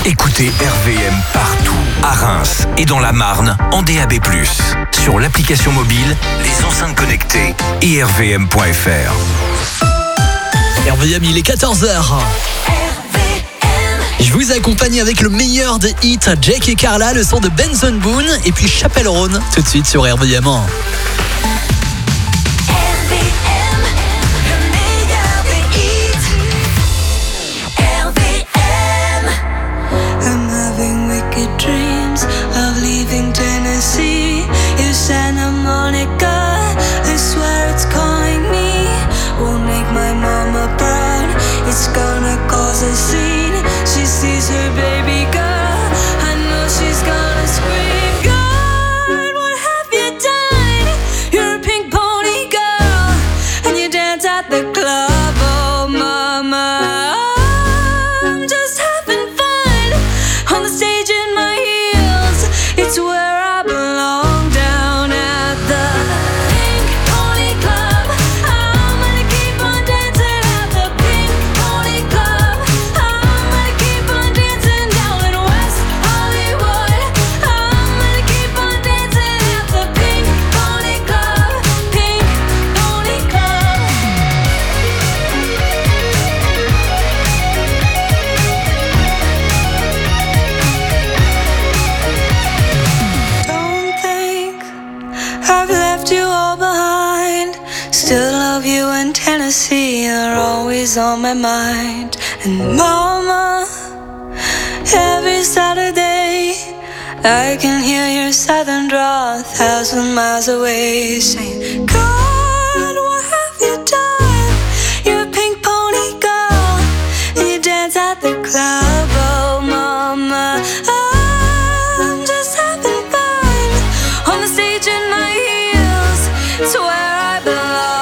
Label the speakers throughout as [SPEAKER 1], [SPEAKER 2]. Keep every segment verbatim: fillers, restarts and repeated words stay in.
[SPEAKER 1] Écoutez R V M partout, à Reims et dans la Marne, en D A B plus, sur l'application mobile, les enceintes connectées et r v m point f r.
[SPEAKER 2] R V M, il est quatorze heures. Je vous accompagne avec le meilleur des hits, Jake et Carla, le son de Benson Boone et puis Chapelle Rhône, tout de suite sur R V M.
[SPEAKER 3] Santa Monica, I swear it's calling me. Won't make my mama proud. It's gonna cause a scene. She sees her baby girl. I know she's gonna scream. God, what have you done? You're a pink pony girl, and you dance at the club. Oh, mama, I'm just having fun on the stage in my heels. It's where I belong. Tennessee are always on my mind. And mama, every Saturday I can hear your southern drawl a thousand miles away, saying, God, what have you done? You're a pink pony girl, and you dance at the club. Oh, mama, I'm just having fun on the stage in my heels. It's where I belong.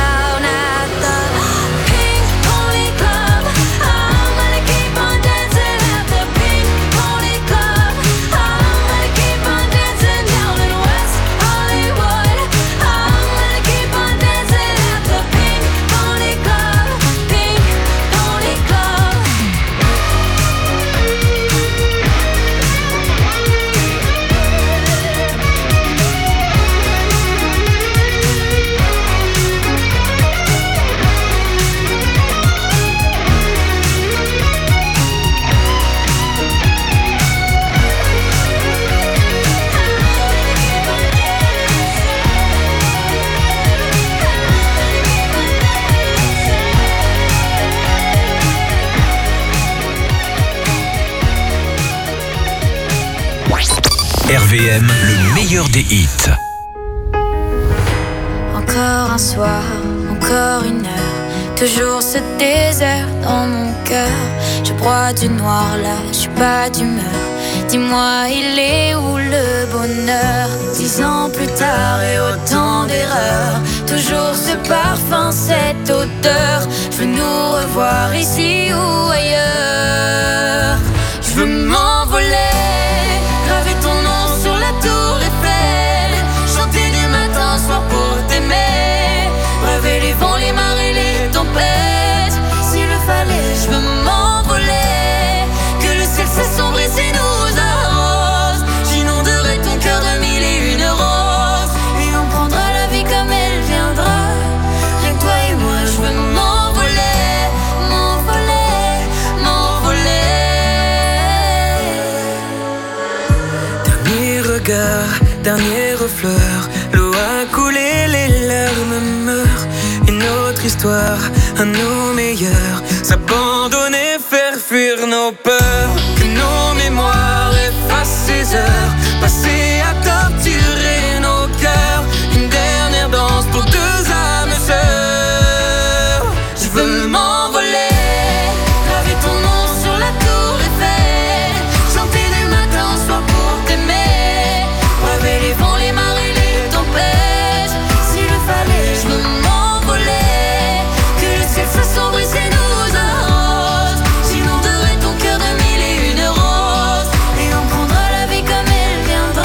[SPEAKER 1] R V M, le meilleur des hits.
[SPEAKER 3] Encore un soir, encore une heure, toujours ce désert dans mon cœur. Je broie du noir là, je suis pas d'humeur. Dis-moi, il est où le bonheur? Dix ans plus tard et autant d'erreurs, toujours ce parfum, cette odeur. Je veux nous revoir ici ou ailleurs. Je veux m'envoler, graver ton nom sur la tour Eiffel, chanter du matin au soir pour t'aimer, braver les vents, les marées, les tempêtes. S'il le fallait, je veux m'envoler, que le ciel s'assombrit et nous arrose. J'inonderai ton cœur de mille et une roses, et on prendra la vie comme elle viendra. Rien que toi et moi, je veux m'envoler, m'envoler, m'envoler.
[SPEAKER 4] Dernier regard, dernière fleur, l'eau a coulé, les larmes meurent. Une autre histoire, à nos meilleurs, s'abandonner, faire fuir nos peurs. Que nos mémoires effacent ces heures passées à torturer nos cœurs. Une dernière danse pour deux âmes sœurs. Je veux m'envoler, graver ton nom sur la tour Eiffel, chanter du matin au soir pour t'aimer, braver les vents, les marées, les tempêtes. S'il le fallait, je veux m'envoler, que le ciel s'assombrisse et nous arrose. J'inonderai ton cœur de mille et une roses, et on prendra la vie comme elle viendra.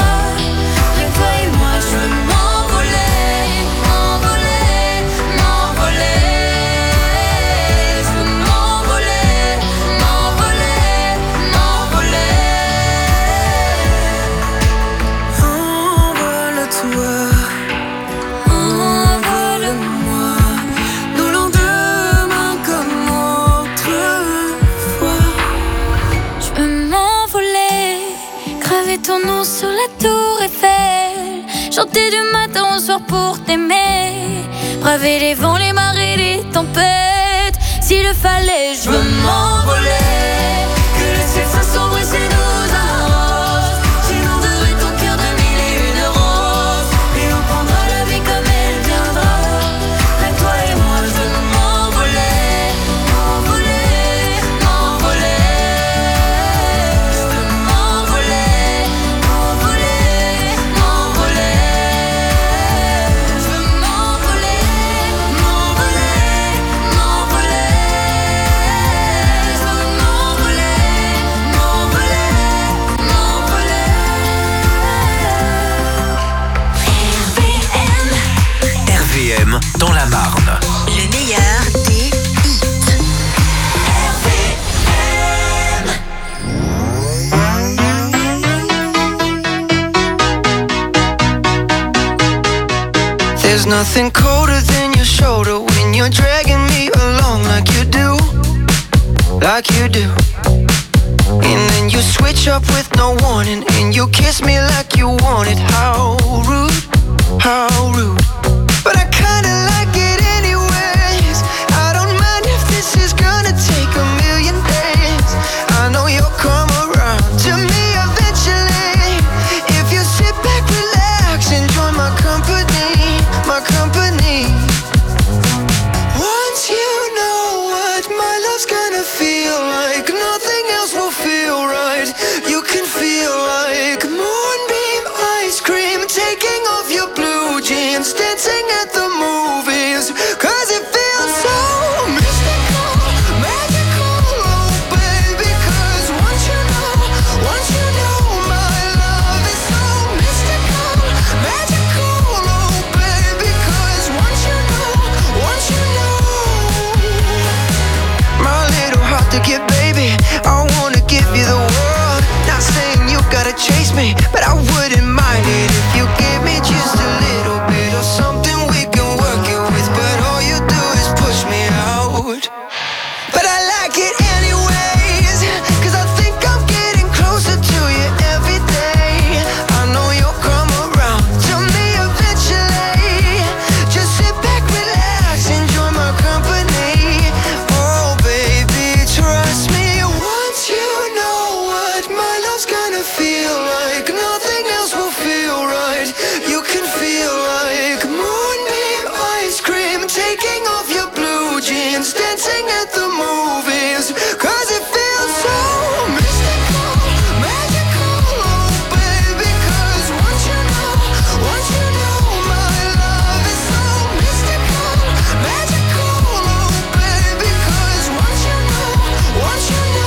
[SPEAKER 3] soir pour t'aimer. Braver les vents, les marées, les tempêtes. S'il le fallait, je veux m'envoler. Que le ciel soit sombre et c'est nous arrose. J'inonderai ton cœur de mille et une roses. Et on prendra la vie comme elle viendra. Avec toi et moi, je veux m'envoler. M'envoler, m'envoler. Je veux m'envoler. M'envoler, m'envoler. Je veux m'envoler. M'envoler, m'envoler. Je veux m'envoler. M'envoler, m'envoler.
[SPEAKER 1] R V M dans la Marne.
[SPEAKER 5] Le meilleur des hits.
[SPEAKER 4] There's nothing colder than your shoulder when you're dragging me along like you do, like you do. And then you switch up with no warning and you kiss me like you want it. How rude, how rude. But I kinda like it anyways. I don't mind if this is gonna take a million days. I know you'll come around to me eventually. If you sit back, relax, enjoy my company, my company. Once you know what my love's gonna feel like, nothing else will feel right. You can feel like moonbeam ice cream, taking off your blue jeans, dancing at the movies. Cause it feels so mystical, magical, oh baby. Cause once you know, once you know my love is so mystical, magical, oh baby. Cause once you know, once you know my little heart to get, baby, I wanna give you the world. Not saying you gotta chase me, but I wouldn't mind it if you gave me just a little bit of something we can work it with. But all you do is push me out. But I like it anyways, cause I think I'm getting closer to you every day. I know you'll come around to me eventually. Just sit back, relax, enjoy my company. Oh baby, trust me. Once you know what my love's gonna feel like, nothing else will feel right. You can feel like moonbeam ice cream, taking off your blue jeans, dancing at the movies. Cause it feels so mystical, magical, oh baby. Cause once you know, once you know my love is so mystical, magical, oh baby. Cause once you know, once you know.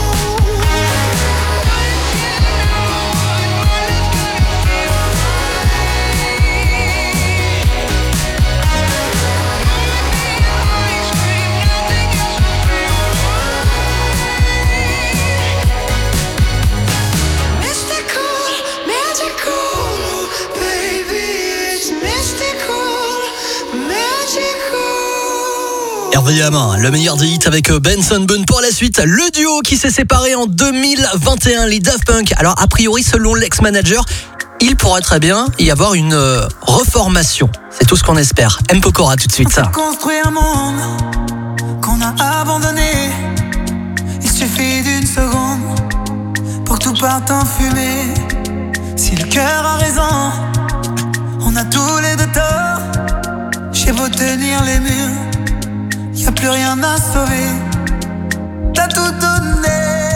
[SPEAKER 4] Mystical, magical, baby, it's mystical, magical.
[SPEAKER 2] R V M, le meilleur des hits avec Benson Boone. Pour la suite, le duo qui s'est séparé en deux mille vingt et un, les Daft Punk. Alors a priori, selon l'ex-manager, il pourrait très bien y avoir une euh, reformation. C'est tout ce qu'on espère. M. Pokora tout de suite. Ça.
[SPEAKER 6] Construire un monde qu'on a abandonné. Il suffit d'une seconde pour que tout parte en fumée. Si le cœur a raison, on a tous les deux tort. J'ai beau tenir les murs, y a plus rien à sauver. T'as tout donné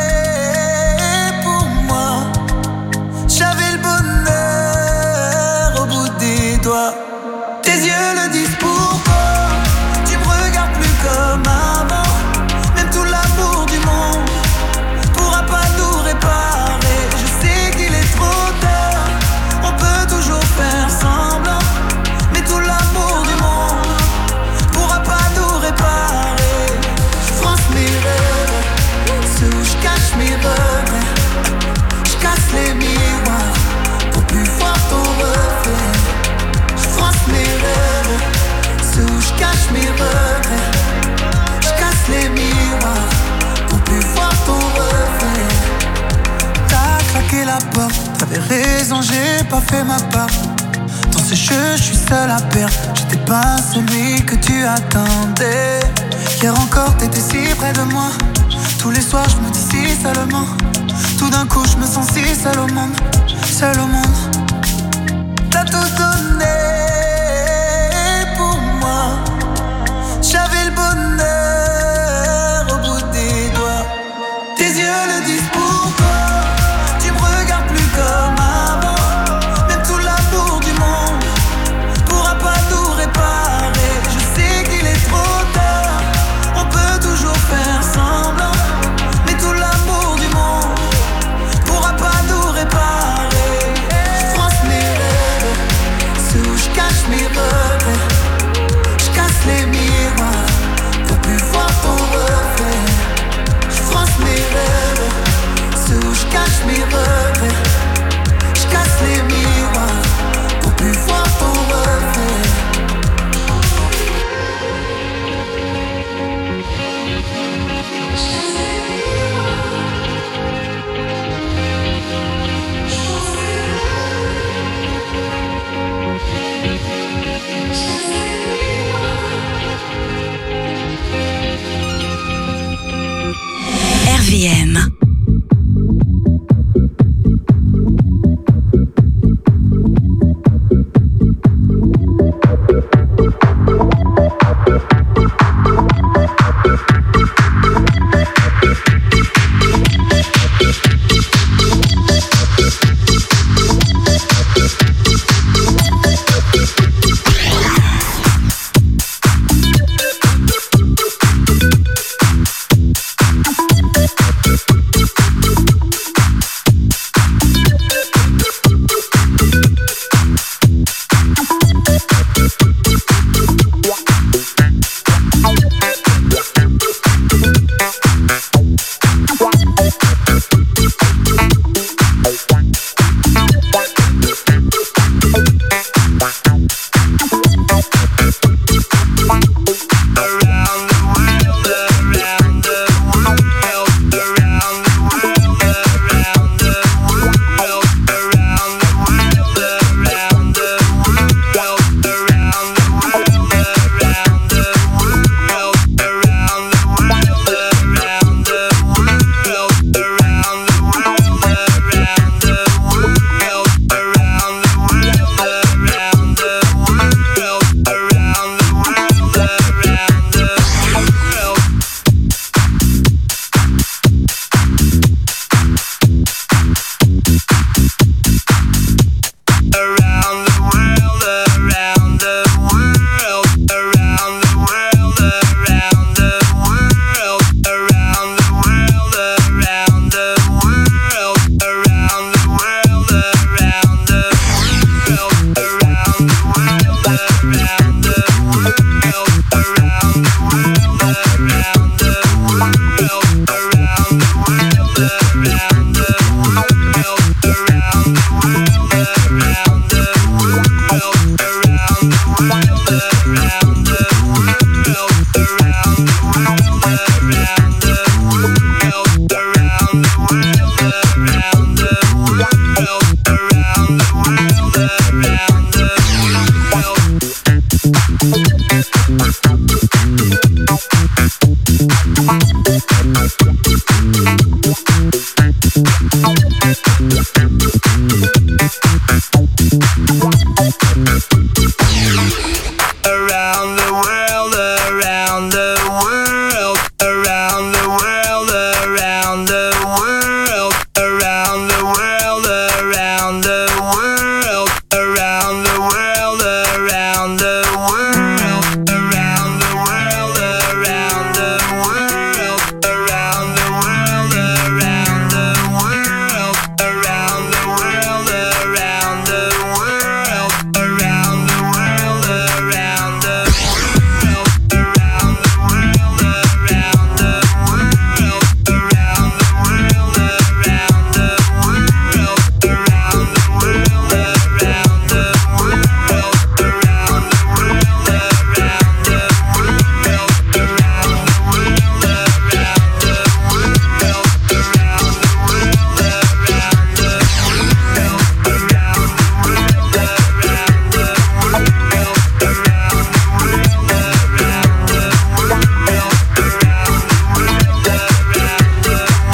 [SPEAKER 6] pour moi. J'avais le bonheur au bout des doigts. Tes yeux le disent pourquoi. Tu me regardes plus comme avant. Même tout l'amour du monde pourra pas tout réparer. Je sais qu'il est trop tard. On peut toujours faire semblant, mais tout l'amour du monde pourra pas tout réparer. Je France mes rêves, ceux où je cache mes regrets. Je casse les miroirs pour plus voir ton reflet. Je France mes rêves, ceux où je cache mes regrets. Je casse les miroirs pour plus voir ton reflet. T'as claqué la porte, t'avais raison, j'ai pas fait ma part. Ton ce jeu, je suis seul à perdre. J'étais pas celui que tu attendais. Hier encore t'étais si près de moi. Tous les soirs je me dis si seulement. Tout d'un coup je me sens si seul au monde. Seul au monde. T'as tout donné pour moi. J'avais le bonheur au bout des doigts. Tes yeux le disent pourquoi. Tu me regardes plus comme avant. Même tout l'amour du monde pourra pas tout réparer. Je sais qu'il est trop tard. On peut toujours faire semblant. Mais tout l'amour du monde pourra pas tout réparer. Je fronce mes rêves, sous je cache mes regrets. Je casse les miroirs pour plus voir ton reflet. Je fronce mes rêves, sous je cache mes regrets. Je casse les miroirs pour plus voir ton reflet.
[SPEAKER 5] R V M.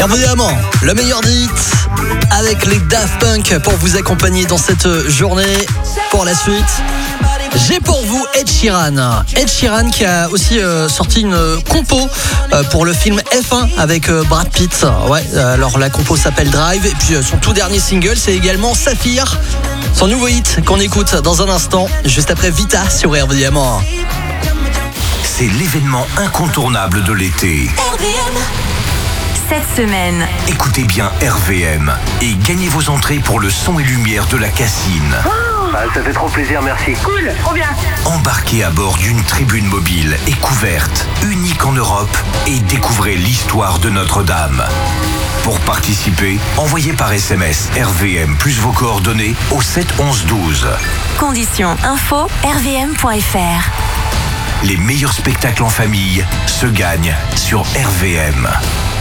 [SPEAKER 2] Évidemment, le meilleur des hits avec les Daft Punk pour vous accompagner dans cette journée. Pour la suite, j'ai pour vous Ed Sheeran. Ed Sheeran qui a aussi euh, sorti une compo euh, pour le film F un avec euh, Brad Pitt. Ouais, alors la compo s'appelle Drive et puis euh, son tout dernier single c'est également Saphir. Son nouveau hit qu'on écoute dans un instant, juste après Vita sur R V M.
[SPEAKER 1] C'est l'événement incontournable de l'été.
[SPEAKER 5] R V M. Cette semaine,
[SPEAKER 1] Écoutez bien R V M et gagnez vos entrées pour le son et lumière de la Cassine.
[SPEAKER 7] Ah, ça fait trop plaisir, merci.
[SPEAKER 8] Cool, trop bien.
[SPEAKER 1] Embarquez à bord d'une tribune mobile et couverte, unique en Europe, et découvrez l'histoire de Notre-Dame. Pour participer, envoyez par S M S R V M plus vos coordonnées au sept onze douze.
[SPEAKER 5] conditions info r v m point f r.
[SPEAKER 1] Les meilleurs spectacles en famille se gagnent sur R V M.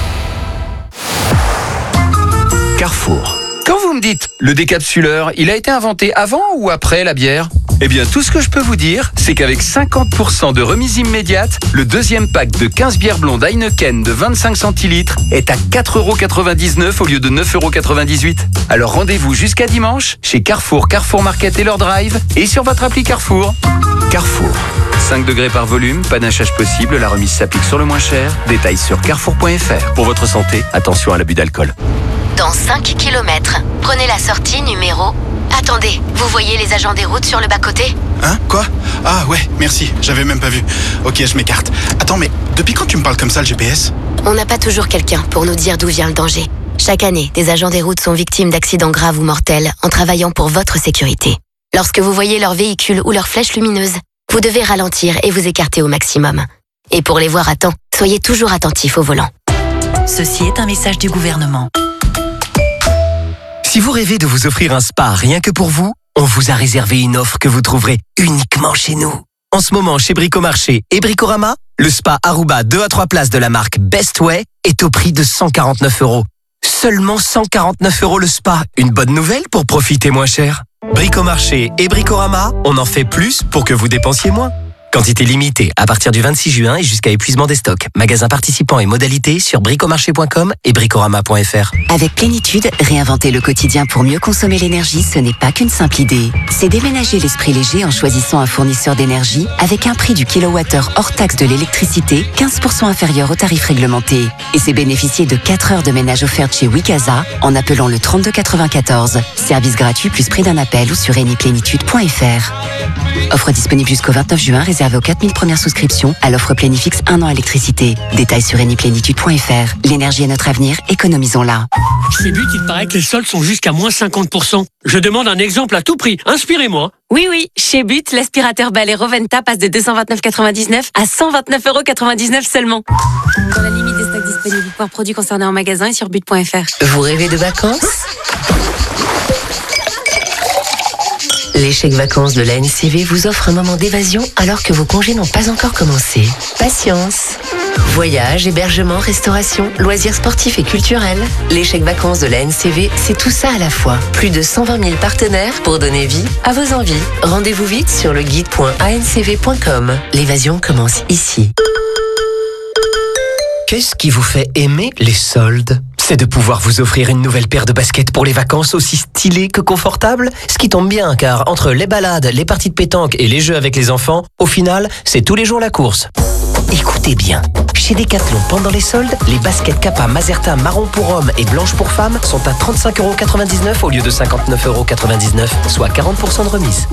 [SPEAKER 9] Carrefour. Quand vous me dites le décapsuleur, il a été inventé avant ou après la bière ? Eh bien, tout ce que je peux vous dire, c'est qu'avec cinquante pour cent de remise immédiate, le deuxième pack de quinze bières blondes Heineken de vingt-cinq centilitres est à quatre euros quatre-vingt-dix-neuf au lieu de neuf euros quatre-vingt-dix-huit. Alors rendez-vous jusqu'à dimanche chez Carrefour, Carrefour Market et leur Drive et sur votre appli Carrefour. Carrefour. cinq degrés par volume, panachage possible, la remise s'applique sur le moins cher. Détails sur carrefour point f r. Pour votre santé, attention à l'abus d'alcool.
[SPEAKER 10] Dans cinq kilomètres, prenez la sortie numéro... Attendez, vous voyez les agents des routes sur le bas-côté ?
[SPEAKER 11] Hein ? Quoi ? Ah ouais, merci, j'avais même pas vu. Ok, je m'écarte. Attends, mais depuis quand tu me parles comme ça, le G P S ?
[SPEAKER 10] On n'a pas toujours quelqu'un pour nous dire d'où vient le danger. Chaque année, des agents des routes sont victimes d'accidents graves ou mortels en travaillant pour votre sécurité. Lorsque vous voyez leur véhicule ou leur flèche lumineuse, vous devez ralentir et vous écarter au maximum. Et pour les voir à temps, soyez toujours attentifs au volant.
[SPEAKER 5] Ceci est un message du gouvernement.
[SPEAKER 12] Si vous rêvez de vous offrir un spa rien que pour vous, on vous a réservé une offre que vous trouverez uniquement chez nous. En ce moment, chez Bricomarché et Bricorama, le spa Aruba deux à trois places de la marque Best Way est au prix de cent quarante-neuf euros. Seulement cent quarante-neuf euros le spa. Une bonne nouvelle pour profiter moins cher. Bricomarché et Bricorama, on en fait plus pour que vous dépensiez moins. Quantité limitée à partir du vingt-six juin et jusqu'à épuisement des stocks. Magasins participants et modalités sur bricomarché point com et bricorama point f r.
[SPEAKER 13] Avec Plénitude, réinventer le quotidien pour mieux consommer l'énergie, ce n'est pas qu'une simple idée. C'est déménager l'esprit léger en choisissant un fournisseur d'énergie avec un prix du kilowattheure hors taxe de l'électricité quinze pour cent inférieur au tarif réglementé. Et c'est bénéficier de quatre heures de ménage offertes chez Wikaza en appelant le trente-deux quatre-vingt-quatorze. Service gratuit plus prix d'un appel ou sur eni plénitude point f r. Offre disponible jusqu'au vingt-neuf juin, réservée aux quatre mille premières souscriptions à l'offre Plénifix un an électricité. Détails sur eni plénitude point f r. L'énergie est notre avenir, économisons-la.
[SPEAKER 14] Chez But, il paraît que les soldes sont jusqu'à moins cinquante pour cent. Je demande un exemple à tout prix. Inspirez-moi.
[SPEAKER 15] Oui, oui. Chez But, l'aspirateur balai Roventa passe de deux cent vingt-neuf euros quatre-vingt-dix-neuf à cent vingt-neuf euros quatre-vingt-dix-neuf seulement. Dans la limite des stocks disponibles pour produits concernés en magasin et sur but point f r.
[SPEAKER 16] Vous rêvez de vacances ? Les chèques vacances de la N C V vous offrent un moment d'évasion alors que vos congés n'ont pas encore commencé. Patience. Voyages, hébergement, restauration, loisirs sportifs et culturels. Les chèques vacances de la N C V, c'est tout ça à la fois. Plus de cent vingt mille partenaires pour donner vie à vos envies. Rendez-vous vite sur le guide point a n c v point com. L'évasion commence ici.
[SPEAKER 12] Qu'est-ce qui vous fait aimer les soldes ? C'est de pouvoir vous offrir une nouvelle paire de baskets pour les vacances aussi stylées que confortables. Ce qui tombe bien, car entre les balades, les parties de pétanque et les jeux avec les enfants, au final, c'est tous les jours la course. Écoutez bien, chez Decathlon, pendant les soldes, les baskets Kappa Mazerta marron pour hommes et blanche pour femmes sont à trente-cinq euros quatre-vingt-dix-neuf au lieu de cinquante-neuf euros quatre-vingt-dix-neuf, soit quarante pour cent de remise.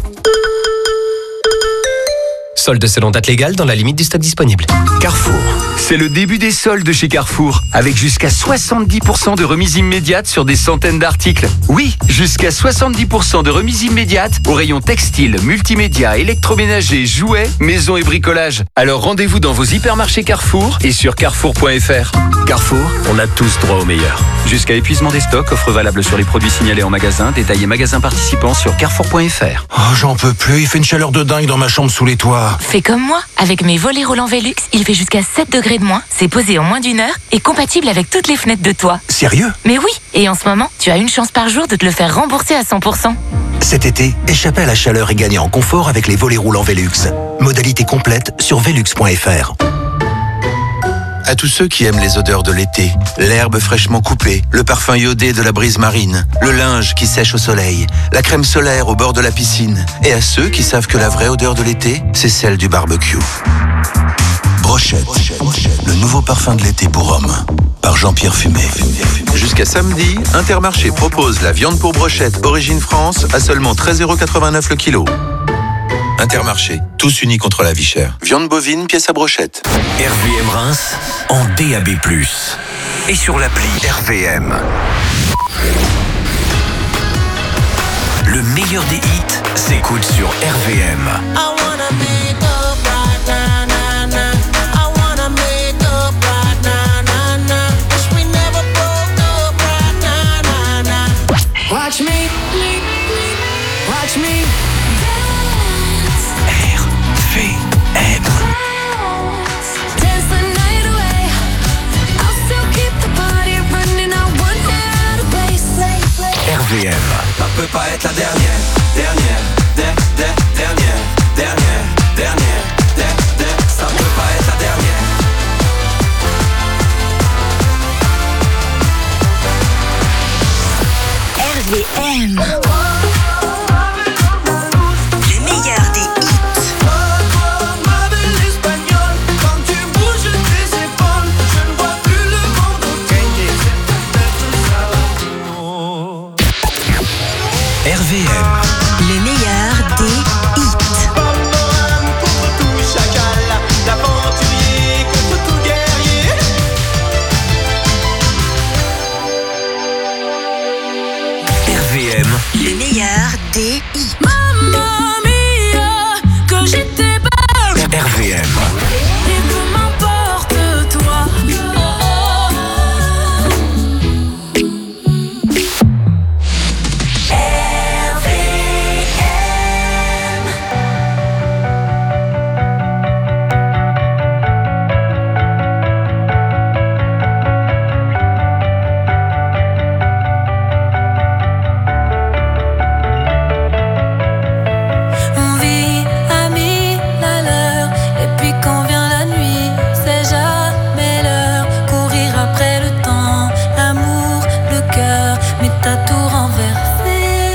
[SPEAKER 12] Solde selon date légale dans la limite du stock disponible.
[SPEAKER 9] Carrefour. C'est le début des soldes chez Carrefour, avec jusqu'à soixante-dix pour cent de remise immédiate sur des centaines d'articles. Oui, jusqu'à soixante-dix pour cent de remise immédiate au rayon textile, multimédia, électroménager, jouets, maison et bricolage. Alors rendez-vous dans vos hypermarchés Carrefour et sur carrefour point f r. Carrefour, on a tous droit au meilleur. Jusqu'à épuisement des stocks, offre valable sur les produits signalés en magasin, détaillés magasins participants sur carrefour point f r.
[SPEAKER 1] Oh, j'en peux plus, il fait une chaleur de dingue dans ma chambre sous les toits.
[SPEAKER 17] Fais comme moi, avec mes volets roulants Velux, il fait jusqu'à sept degrés de moins, c'est posé en moins d'une heure et compatible avec toutes les fenêtres de toit.
[SPEAKER 1] Sérieux ?
[SPEAKER 17] Mais oui, et en ce moment, tu as une chance par jour de te le faire rembourser à cent pour cent.
[SPEAKER 1] Cet été, échappez à la chaleur et gagnez en confort avec les volets roulants Velux. Modalité complète sur velux point f r.
[SPEAKER 8] À tous ceux qui aiment les odeurs de l'été, l'herbe fraîchement coupée, le parfum iodé de la brise marine, le linge qui sèche au soleil, la crème solaire au bord de la piscine. Et à ceux qui savent que la vraie odeur de l'été, c'est celle du barbecue. Brochette, le nouveau parfum de l'été pour hommes, par Jean-Pierre Fumé.
[SPEAKER 18] Jusqu'à samedi, Intermarché propose la viande pour brochette Origine France à seulement treize euros quatre-vingt-neuf le kilo.
[SPEAKER 8] Intermarché, tous unis contre la vie chère. Viande bovine, pièce à brochette.
[SPEAKER 1] R V M Reims en D A B plus, et sur l'appli R V M. Le meilleur des hits s'écoute sur R V M.
[SPEAKER 6] Watch me, watch me.
[SPEAKER 1] R V M.
[SPEAKER 6] Dance the night away. I'll still keep the party running. I won't get out of place.
[SPEAKER 1] R V M.
[SPEAKER 19] Ça peut pas être la dernière, dernière, der, der, dernière, dernière, dernière, der, der. Ça peut pas être la dernière.
[SPEAKER 5] R V M. Les meilleurs des hits.
[SPEAKER 1] R V M.
[SPEAKER 5] Le meilleur des hits.
[SPEAKER 1] R V M.
[SPEAKER 5] Le meilleur des hits.
[SPEAKER 6] Mamma mia, que j'étais belle.
[SPEAKER 1] R V M.
[SPEAKER 6] Et peu m'importe toi. On vit à mille à l'heure. Et puis quand vient la nuit, c'est jamais l'heure. Courir après le temps, l'amour, le cœur. Mais t'as tout renversé.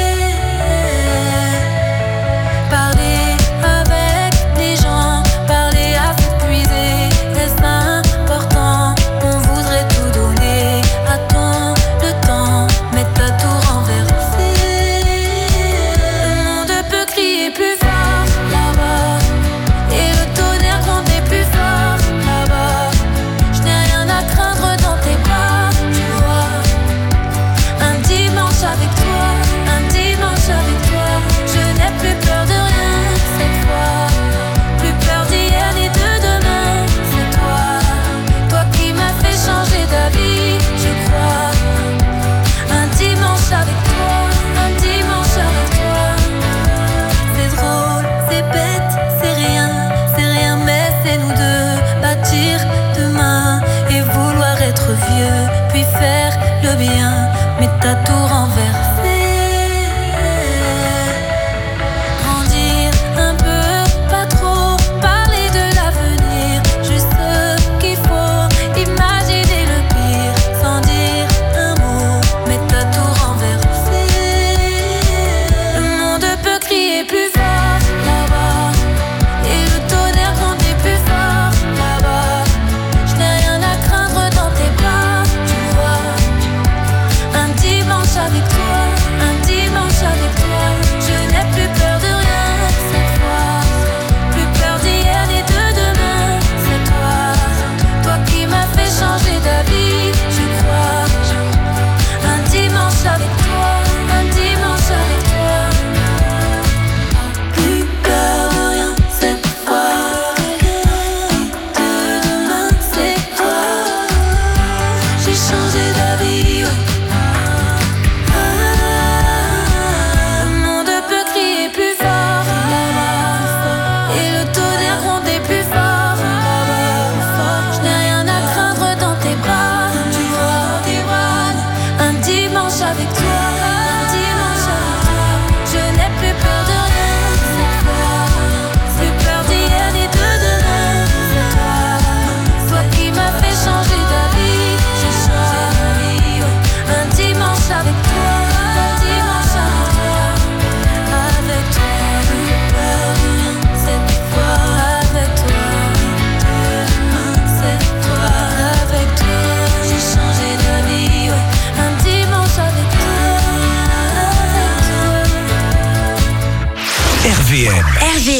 [SPEAKER 6] Parler avec les gens, parler à s'épuiser, est-ce important? On voudrait tout donner à ton le temps, mais t'as tout renversé. Le monde peut crier plus fort là-bas, et le tonnerre gronder plus fort là-bas. Je n'ai rien à craindre dans tes bras, tu vois. Un dimanche avec toi, un dimanche avec toi. Je n'ai plus peur de rien cette fois. Plus peur d'hier ni de demain, c'est toi. Toi qui m'as fait changer d'avis, je crois. Un dimanche avec toi, un dimanche avec toi. C'est drôle, c'est bête, c'est rien, c'est rien, mais c'est nous deux. Bâtir demain et vouloir être vieux, puis faire le bien, mais t'as tout renversé. Grandir un peu, pas trop, parler de l'avenir, juste ce qu'il faut, imaginer le pire, sans dire un mot, mais t'as tout renversé. Le monde peut crier plus fort là-bas, et le tonnerre gronder plus fort là-bas. Je n'ai rien à craindre dans tes bras, tu vois.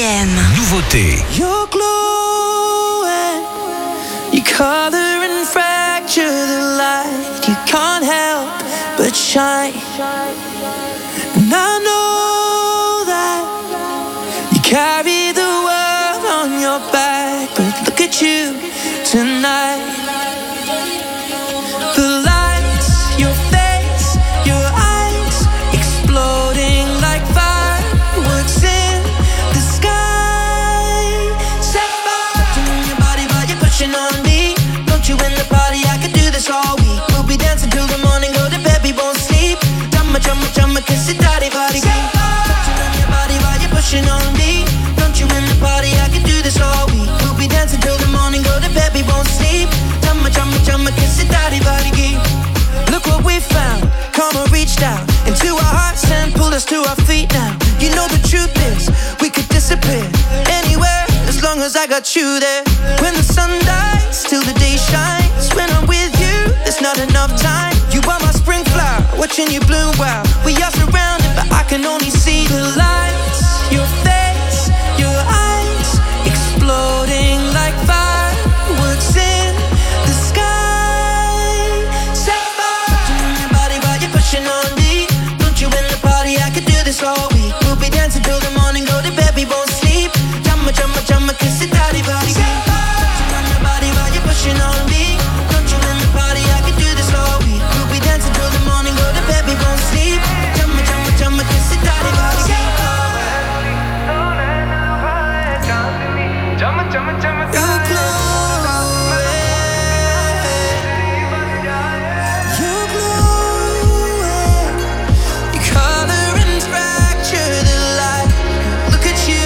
[SPEAKER 5] M.
[SPEAKER 1] Nouveauté.
[SPEAKER 6] You're glowing, you color and fracture the light. You can't help but shine. And I know that you carry the world on your back, but look at you tonight. The lights, your face, your eyes, exploding like fireworks in the sky. Set fire to your body while you're pushing on me. Don't you in the party, I could do this all week. We'll be dancing till the morning, go to bed, we won't sleep. Drumma, drumma, drumma, kiss it, daddy, body. Touching on your body while you're pushing on me. Don't you in the party, I could do this all week. We'll be dancing till the morning, go to bed, we won't sleep. Drumma, drumma, drumma, kiss it, daddy, body. Look what we found, karma reached out into our hearts and pulled us to our feet now. You know the truth is, we could disappear anywhere as long as I got you there. When the sun dies, till the day shines. When I'm with you, there's not enough time. You are my spring flower, watching you bloom wild. We are surrounded, but I can only see the lights. Your face, your eyes, exploding like fireworks in the sky. Set fire to your body while you're pushing on me. Don't you in the party, I could do this all week. We'll be dancing till the morning, go to bed, we won't sleep. Jumma, jumma, jumma, kiss it, daddy, body. Touching on your body while you're pushing on me. Don't you in the party, I could do this all week. We'll be dancing till the morning, go to bed, we won't sleep. Jumma, jumma, jumma, kiss it, daddy, body. Jumma, jumma, jumma, you're glowing. You're glowing. You color and fracture the light. Look at you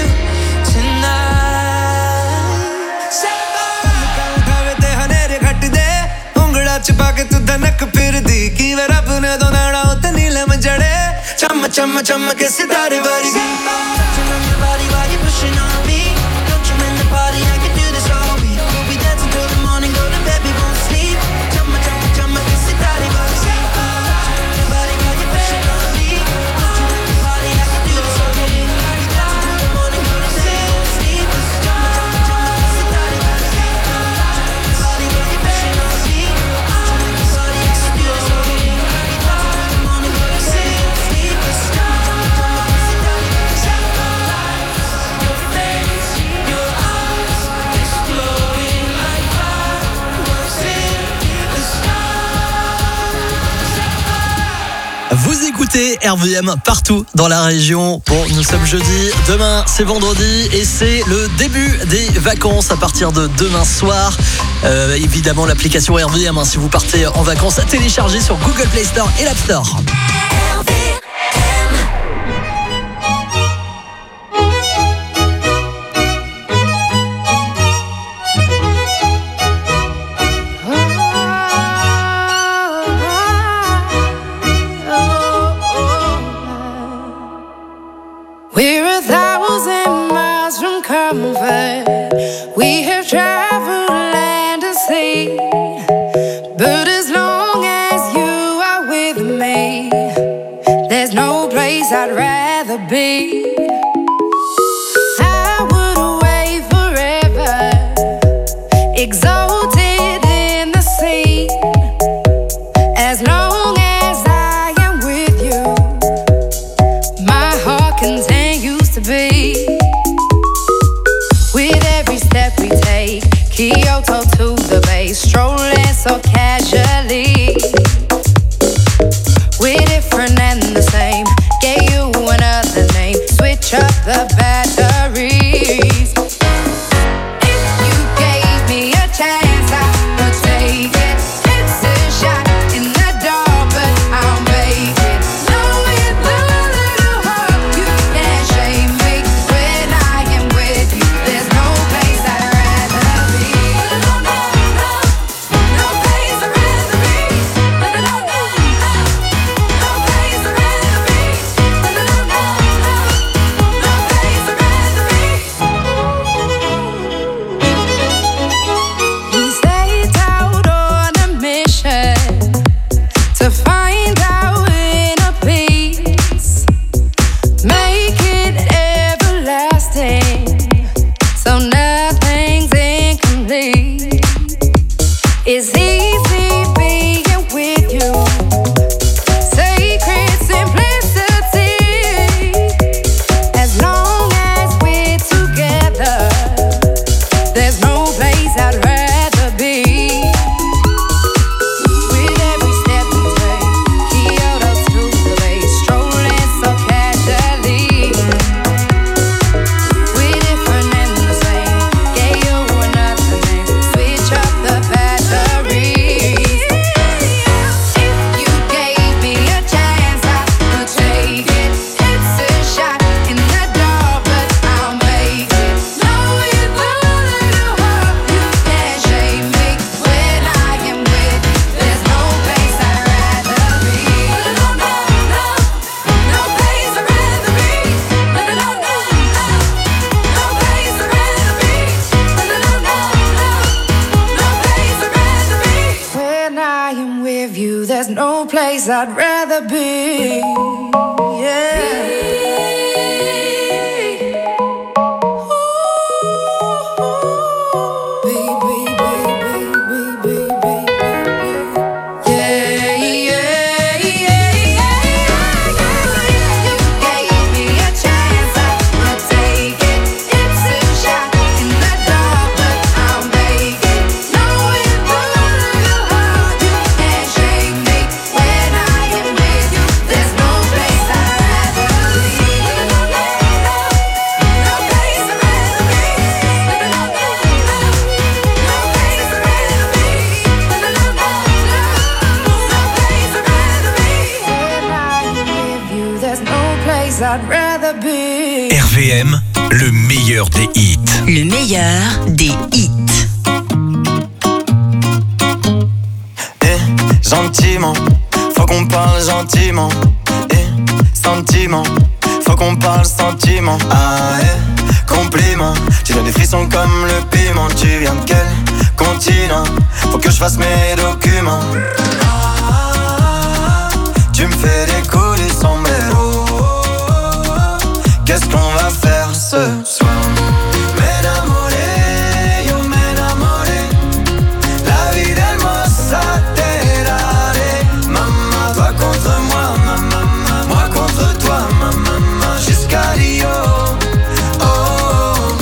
[SPEAKER 6] tonight. Set fire.
[SPEAKER 4] उठावे ते हनेरे घट दे उंगड़ा चिपा के तू धनक फिर दी की वे रब ने दो नाड़ा उते नीलम जड़े चम चम चम के सितारे वाली
[SPEAKER 6] Touching on your body while you're pushing on me. Don't you in the party, I can do this all week. We'll be dancing till the morning, go to bed, we won't sleep. Jumma, jumma, jumma, kiss it, daddy, body. Touching on your body while you're pushing on me. Don't you in the party, I can do this all week. We'll be dancing till the morning, go to bed, we won't sleep. Jumma, jumma, jumma, kiss it, daddy, body. Touching on your body while you're pushing on me. Don't you in the party, I can do this all week. We'll be dancing till the morning, go to bed, we won't sleep. Jumma, jumma, jumma, kiss it, daddy, body. Your face, your eyes, exploding like fireworks in the sky.
[SPEAKER 2] Vous écoutez R V M partout dans la région. Bon, nous sommes jeudi, demain c'est vendredi et c'est le début des vacances à partir de demain soir. Euh, évidemment l'application R V M, hein, si vous partez en vacances, à télécharger sur Google Play Store et l'App Store.
[SPEAKER 20] We're a thousand miles from comfort. We have traveled land and sea. But as long as you are with me, there's no place I'd rather be. I would away forever, exalted in the sea. As long as I am with you, my heart continues to beat. With every step we take, Kyoto to the bay, strolling so casually. We're different and the same, gave you another name, switch up the batteries. If you gave me a chance, I would take it. It's a shot in the dark, but I'll make it. Know with a little heart, you can't shame me. When I am with you, there's no place I'd rather be. no place I'd rather be. Yeah. I'd rather be.
[SPEAKER 1] R V M, le meilleur des hits.
[SPEAKER 5] Le meilleur des hits.
[SPEAKER 21] Eh, gentiment, faut qu'on parle gentiment. Eh, sentiment, faut qu'on parle sentiment. Ah, eh, compliment, tu donnes des frissons comme le piment. Tu viens de quel continent? Faut que je fasse mes documents. Ah, tu me fais décoller son mélo. Qu'est-ce qu'on va faire ce soir? M'enamoré, yo m'enamoré. La vie d'hermosa te daré. Maman, toi contre moi, maman, moi contre toi, maman, jusqu'à Rio. Oh, oh.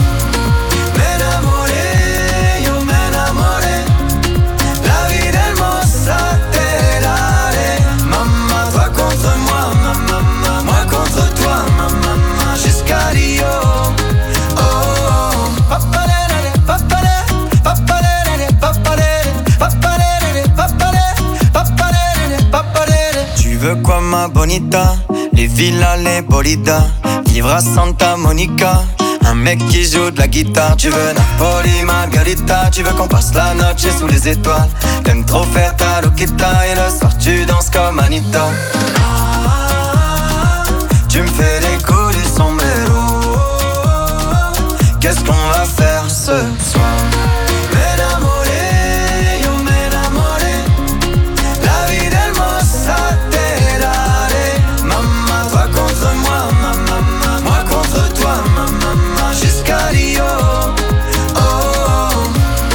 [SPEAKER 21] M'enamoré, yo m'enamoré. La vie d'hermosa te daré. Maman, toi contre moi, maman, moi contre toi, maman. Rio, oh, oh. Papalere, papalere, papalere, papalere, papalere, papalere, papalere, papalere. Tu veux quoi ma bonita? Les villas, les bolidas, vivre à Santa Monica. Un mec qui joue de la guitare. Tu veux Napoli, Margarita. Tu veux qu'on passe la noche sous les étoiles. T'aimes trop faire ta loquita. Et le soir tu danses comme Anita. Tu me fais décoller son mélo. Qu'est-ce qu'on va faire ce soir? M'enamoré, yo m'enamoré. La vie d'hermosa te daré. Maman, toi contre moi, maman, moi contre toi, maman, jusqu'à Rio. Oh, oh.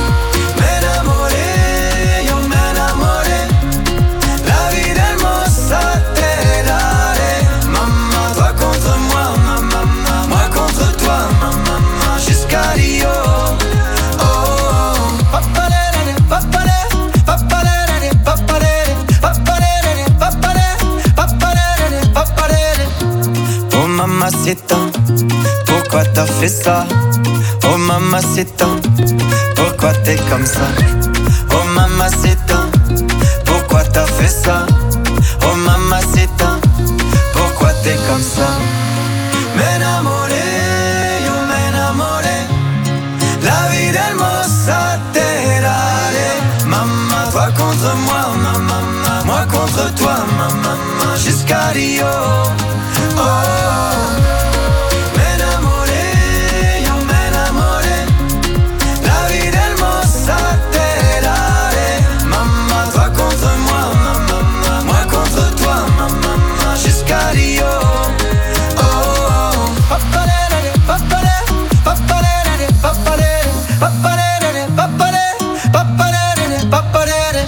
[SPEAKER 21] M'enamoré, yo m'enamoré. La vie d'hermosa te daré. Maman, toi contre moi, maman, moi contre toi, maman, jusqu'à Rio. Oh, oh. Papalere, papalere, papalere, papalere, papalere, papalere, papalere, papalere. Oh mamacita, pourquoi t'as fait ça? Oh mamacita, pourquoi t'es comme ça? Oh mamacita, pourquoi t'as fait ça? Oh mamacita, pourquoi t'es comme ça? M'enamoré, yo m'enamoré. La vie d'hermosa te daré. Maman, toi contre moi, maman, moi contre toi, maman, jusqu'à Rio. Oh, oh. M'enamoré, yo m'enamoré. La vie d'hermosa te daré. Maman, toi contre moi, maman, moi contre toi, maman, jusqu'à Rio. Oh, oh. Papalere, papalere, papalere, papalere, papalere, papalere, papalere, papalere.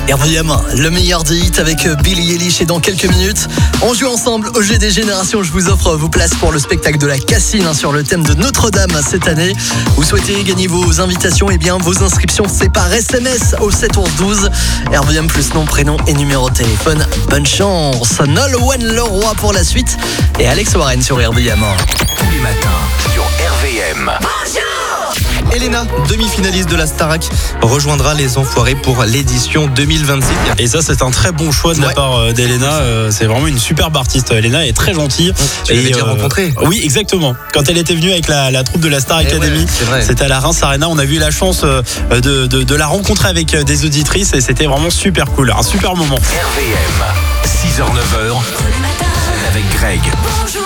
[SPEAKER 2] R V M, le meilleur des hits avec Billie Eilish et dans quelques minutes, on joue ensemble au G D Génération. Je vous offre vos places pour le spectacle de la Cassine hein, sur le thème de Notre-Dame cette année. Vous souhaitez gagner vos invitations, et eh bien vos inscriptions c'est par S M S au sept onze douze. R V M plus nom, prénom et numéro de téléphone. Bonne chance. Nolwenn Leroy pour la suite et Alex Warren sur R V M.
[SPEAKER 1] Tous les matins sur R V M.
[SPEAKER 3] Bonjour. Elena, demi-finaliste de la Starac, rejoindra les Enfoirés pour l'édition deux mille vingt-six.
[SPEAKER 22] Et ça, c'est un très bon choix de ouais. la part d'Elena. Euh, c'est vraiment une superbe artiste. Elena est très gentille.
[SPEAKER 3] Tu l'avais déjà euh, rencontrée ?
[SPEAKER 22] Oui, exactement. Quand elle était venue avec la, la troupe de la Star Academy,
[SPEAKER 3] ouais,
[SPEAKER 22] c'était à la Reims Arena. On a eu la chance de, de, de la rencontrer avec des auditrices et c'était vraiment super cool. Un super moment.
[SPEAKER 1] R V M, six heures neuf heures, avec Greg.
[SPEAKER 10] Bonjour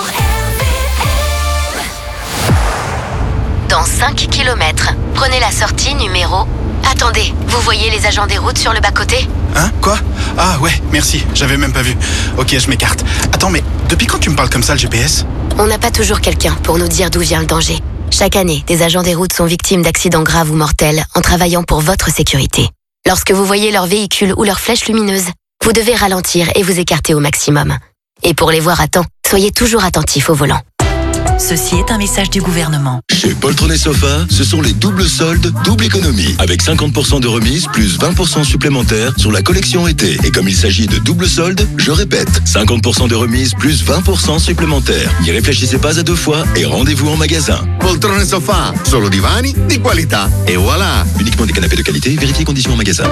[SPEAKER 10] Dans cinq kilomètres, prenez la sortie numéro... Attendez, vous voyez les agents des routes sur le bas-côté ?
[SPEAKER 11] Hein ? Quoi ? Ah ouais, merci, j'avais même pas vu. Ok, je m'écarte. Attends, mais depuis quand tu me parles comme ça, le G P S ?
[SPEAKER 10] On n'a pas toujours quelqu'un pour nous dire d'où vient le danger. Chaque année, des agents des routes sont victimes d'accidents graves ou mortels en travaillant pour votre sécurité. Lorsque vous voyez leur véhicule ou leur flèche lumineuse, vous devez ralentir et vous écarter au maximum. Et pour les voir à temps, soyez toujours attentifs au volant.
[SPEAKER 5] Ceci est un message du gouvernement.
[SPEAKER 23] Chez Poltron et Sofa, ce sont les doubles soldes, double économie. Avec cinquante pour cent de remise plus vingt pour cent supplémentaires sur la collection été. Et comme il s'agit de double soldes, je répète, cinquante pour cent de remise plus vingt pour cent supplémentaires. N'y réfléchissez pas à deux fois et rendez-vous en magasin.
[SPEAKER 24] Poltron et Sofa, solo divani di qualità. Et voilà.
[SPEAKER 23] Uniquement des canapés de qualité, vérifiez conditions en magasin.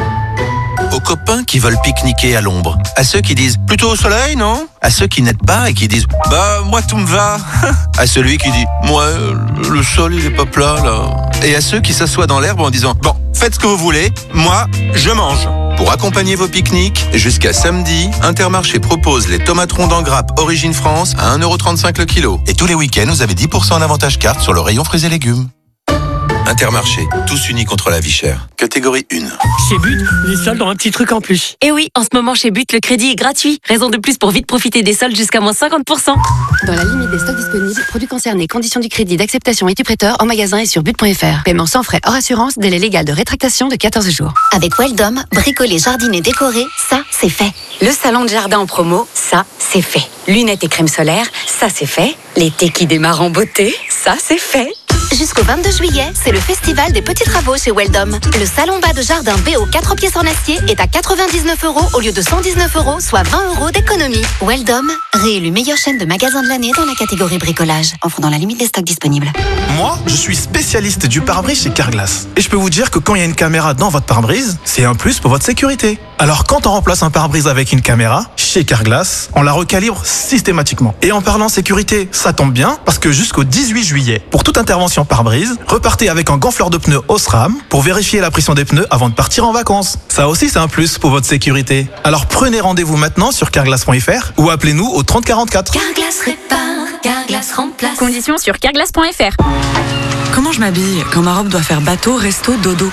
[SPEAKER 8] Aux copains qui veulent pique-niquer à l'ombre. À ceux qui disent « plutôt au soleil, non ?» À ceux qui n'aident pas et qui disent « bah, moi tout me va ». À celui qui dit « moi, le sol il est pas plat là ». Et à ceux qui s'assoient dans l'herbe en disant « bon, faites ce que vous voulez, moi, je mange ». Pour accompagner vos pique-niques, jusqu'à samedi, Intermarché propose les tomates rondes en grappe Origine France à un euro trente-cinq le kilo. Et tous les week-ends, vous avez dix pour cent en avantage carte sur le rayon fruits et légumes. Intermarché, tous unis contre la vie chère. Catégorie un.
[SPEAKER 14] Chez But, les soldes ont un petit truc en plus.
[SPEAKER 15] Et oui, en ce moment chez But, le crédit est gratuit. Raison de plus pour vite profiter des soldes jusqu'à moins cinquante pour cent.
[SPEAKER 10] Dans la limite des stocks disponibles, produits concernés, conditions du crédit, d'acceptation et du prêteur en magasin et sur but point f r. Paiement sans frais hors assurance, délai légal de rétractation de quatorze jours.
[SPEAKER 25] Avec Weldom, bricoler, jardiner, décorer, ça c'est fait.
[SPEAKER 15] Le salon de jardin en promo, ça c'est fait. Lunettes et crème solaire, ça c'est fait. L'été qui démarre en beauté, ça c'est fait.
[SPEAKER 25] Jusqu'au vingt-deux juillet, c'est le festival des petits travaux chez Weldom. Le salon bas de jardin B O quatre pièces en acier est à quatre-vingt-dix-neuf euros au lieu de cent dix-neuf euros, soit vingt euros d'économie. Weldom, réélu meilleure chaîne de magasins de l'année dans la catégorie bricolage. Offre dans la limite des stocks disponibles.
[SPEAKER 26] Moi, je suis spécialiste du pare-brise chez Carglass. Et je peux vous dire que quand il y a une caméra dans votre pare-brise, c'est un plus pour votre sécurité. Alors quand on remplace un pare-brise avec une caméra, chez Carglass, on la recalibre systématiquement. Et en parlant sécurité, ça tombe bien, parce que jusqu'au dix-huit juillet, pour toute intervention pare-brise, repartez avec un gonfleur de pneus Osram pour vérifier la pression des pneus avant de partir en vacances. Ça aussi, c'est un plus pour votre sécurité. Alors prenez rendez-vous maintenant sur carglass point f r ou appelez-nous au trente quarante-quatre.
[SPEAKER 25] Carglass répare, Carglass remplace.
[SPEAKER 15] Conditions sur carglass point f r.
[SPEAKER 27] Comment je m'habille quand ma robe doit faire bateau, resto, dodo?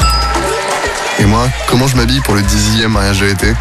[SPEAKER 28] Et moi, comment je m'habille pour le dixième mariage de l'été?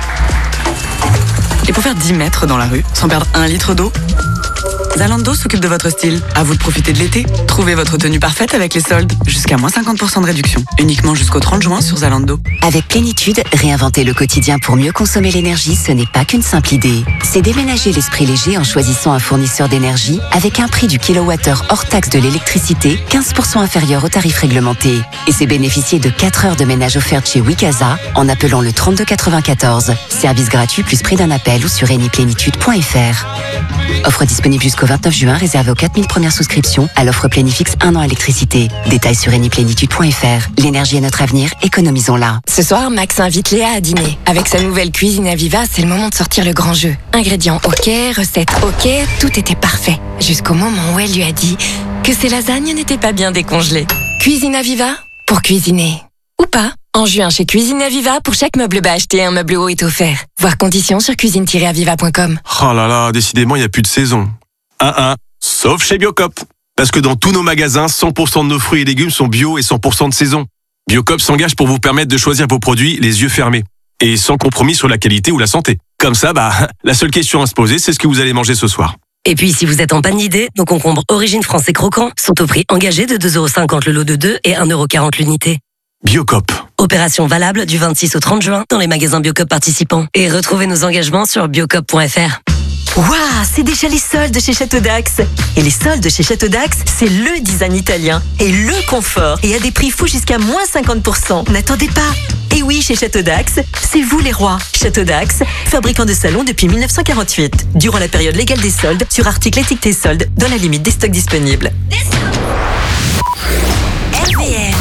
[SPEAKER 27] Et pour faire dix mètres dans la rue, sans perdre un litre d'eau? Zalando s'occupe de votre style. À vous de profiter de l'été. Trouvez votre tenue parfaite avec les soldes. Jusqu'à moins cinquante pour cent de réduction. Uniquement jusqu'au trente juin sur Zalando.
[SPEAKER 13] Avec Plénitude, réinventer le quotidien pour mieux consommer l'énergie, ce n'est pas qu'une simple idée. C'est déménager l'esprit léger en choisissant un fournisseur d'énergie avec un prix du kilowattheure hors taxe de l'électricité quinze pour cent inférieur au tarif réglementé. Et c'est bénéficier de quatre heures de ménage offertes chez Wikaza en appelant le trente-deux quatre-vingt-quatorze. Service gratuit plus prix d'un appel ou sur eniplénitude point f r. Offre disponible jusqu'au vingt-neuf juin, réservée aux quatre mille premières souscriptions à l'offre Plénifix un an électricité. Détails sur eniplénitude point f r. L'énergie est notre avenir, économisons-la.
[SPEAKER 15] Ce soir, Max invite Léa à dîner. Avec sa nouvelle cuisine à Viva, c'est le moment de sortir le grand jeu. Ingrédients ok, recettes ok, tout était parfait. Jusqu'au moment où elle lui a dit que ses lasagnes n'étaient pas bien décongelées. Cuisine à Viva, pour cuisiner. Ou pas. En juin, chez Cuisine Aviva, pour chaque meuble bas acheté, un meuble haut est offert. Voir conditions sur cuisine tiret aviva point com.
[SPEAKER 29] Oh là là, décidément, il n'y a plus de saison. Un un, sauf chez Biocop. Parce que dans tous nos magasins, cent pour cent de nos fruits et légumes sont bio et cent pour cent de saison. Biocop s'engage pour vous permettre de choisir vos produits les yeux fermés. Et sans compromis sur la qualité ou la santé. Comme ça, bah, la seule question à se poser, c'est ce que vous allez manger ce soir.
[SPEAKER 30] Et puis, si vous êtes en panne d'idées, nos concombres Origine France et Croquants sont au prix engagé de deux euros cinquante le lot de deux et un euro quarante l'unité.
[SPEAKER 29] Biocop,
[SPEAKER 30] Opération valable du vingt-six au trente juin dans les magasins Biocop participants. Et retrouvez nos engagements sur biocop point f r.
[SPEAKER 15] Waouh, c'est déjà les soldes chez Château d'Axe. Et les soldes chez Château d'Axe, c'est le design italien et le confort. Et à des prix fous jusqu'à moins cinquante pour cent. N'attendez pas. Et oui, chez Château d'Axe, c'est vous les rois. Château d'Axe, fabricant de salons depuis mille neuf cent quarante-huit. Durant la période légale des soldes, sur articles étiquetés soldes, dans la limite des stocks disponibles.
[SPEAKER 5] R V M.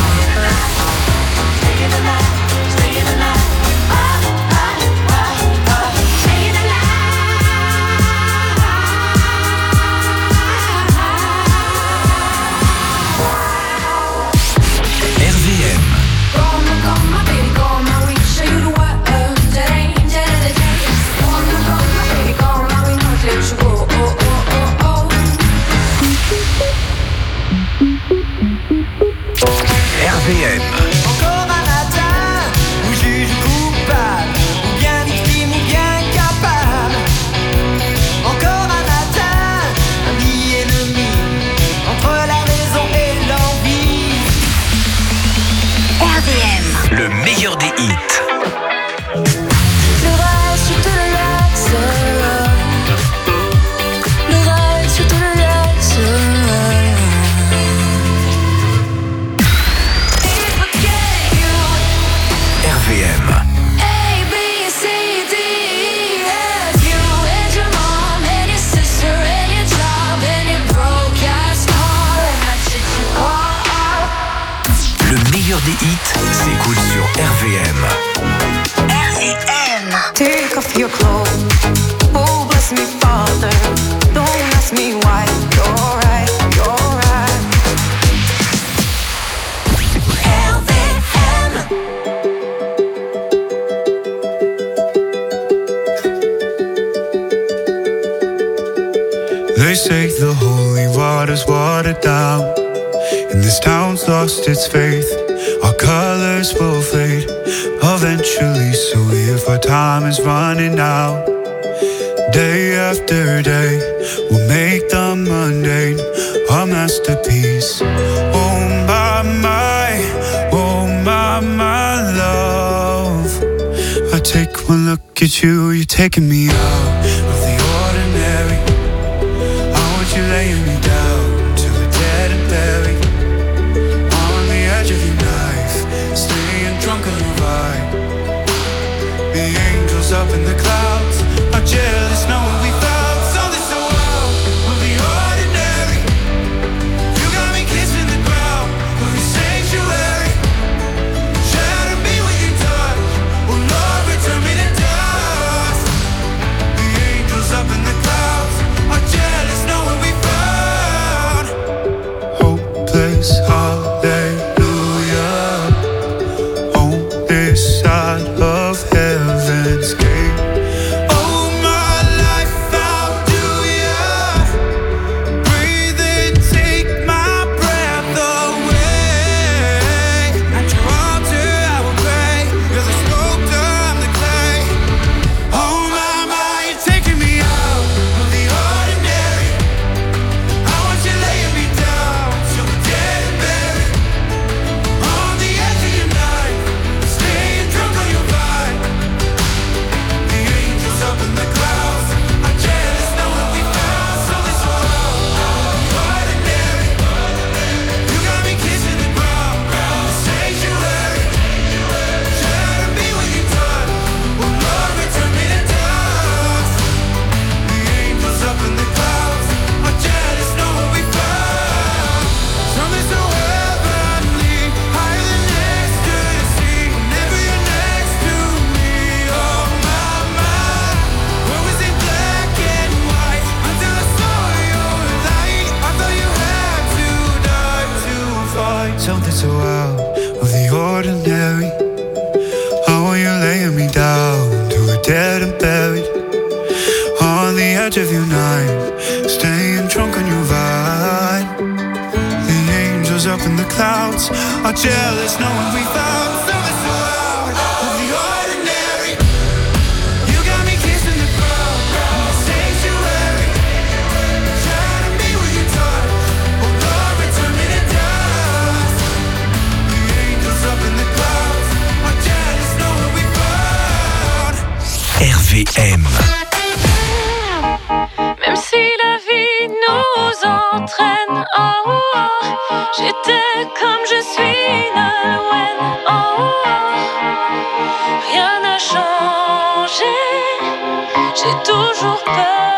[SPEAKER 21] Encore un matin où juge coupable, ou bien victime ou bien capable. Encore un matin, ami ennemi, entre la raison et l'envie.
[SPEAKER 1] R V M, le meilleur des hits.
[SPEAKER 21] Le rail sur tout le l'axe, le rail sur tout le l'axe.
[SPEAKER 1] R V M.
[SPEAKER 21] A, B, C, D, E, F, you and your mom and your sister and your job and your broke ass car and that shit you bought.
[SPEAKER 1] Le meilleur des hits s'écoute sur R V M.
[SPEAKER 21] R V M. Take off your clothes. Oh, bless me, Father. Don't ask me why. You're right, you're right. R V M.
[SPEAKER 4] They say the holy water's watered down, and this town's lost its faith. Our colors will fade eventually, so if our time is running out, day after day, we'll make the mundane our masterpiece. Oh my, my, oh my, my love, I take one look at you, you're taking me out of the ordinary. You laying me down till we're dead and buried on the edge of your knife, staying drunk on your vibe. The angels up in the clouds are jealous knowing we found something so wild of the ordinary. You got me kissing the ground of your sanctuary. Shadow me when you touch, oh Lord, return me to dust. The angels up in the clouds are jealous knowing we found hopeless hallelujah on this side of heaven's gate. Oh my life, how do ya breathe and take my breath away? At your altar I will pray, you're the sculptor, I'm the clay. Oh my, my, you're taking me out of the ordinary. I want you laying me down till we're dead and buried on the edge of your knife, staying drunk on your vibe. The angels up in the clouds are jealous knowing we found something so ordinary. You got me kissing the ground, the sanctuary. Shadow me when you touch, oh Lord, return me to dust. The angels up in the clouds are jealous knowing we found something so heavenly, higher than ecstasy. Whenever you're next to me, oh my, my. What was in black and white until I saw your light? I thought you had to die to fight something so out of the ordinary. How are you laying me down till we're dead and buried on the edge of your night, staying drunk on your vibe. The angels up in the clouds are jealous knowing we found something so out of the ordinary. You got me kissing the ground, the sanctuary. Shadow me when you touch, oh Lord, return me to dust. The angels up in the clouds
[SPEAKER 1] V M.
[SPEAKER 2] Même si la vie nous entraîne, oh, oh, j'étais comme je suis Nolwenn, oh, oh, rien n'a changé, j'ai toujours peur.